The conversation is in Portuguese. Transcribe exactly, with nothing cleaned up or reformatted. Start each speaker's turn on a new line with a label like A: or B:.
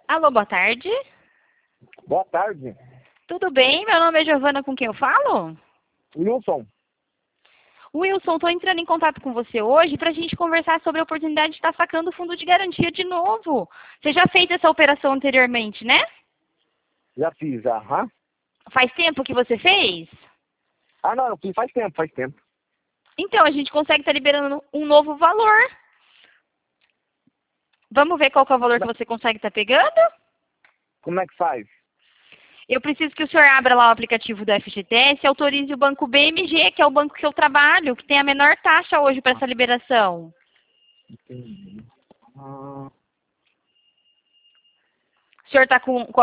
A: Alô, boa tarde.
B: Boa tarde.
A: Tudo bem? Meu nome é Giovana, com quem eu falo?
B: Wilson.
A: Wilson, estou entrando em contato com você hoje para a gente conversar sobre a oportunidade de estar sacando o fundo de garantia de novo. Você já fez essa operação anteriormente, né?
B: Já fiz, já. Aham.
A: Faz tempo que você fez?
B: Ah, não, eu fiz faz tempo, faz tempo.
A: Então, a gente consegue estar liberando um novo valor. Vamos ver qual que é o valor que você consegue estar pegando?
B: Como é que faz?
A: Eu preciso que o senhor abra lá o aplicativo do F G T S e autorize o banco B M G, que é o banco que eu trabalho, que tem a menor taxa hoje para essa liberação.
B: Entendi. Ah,
A: O senhor está com, com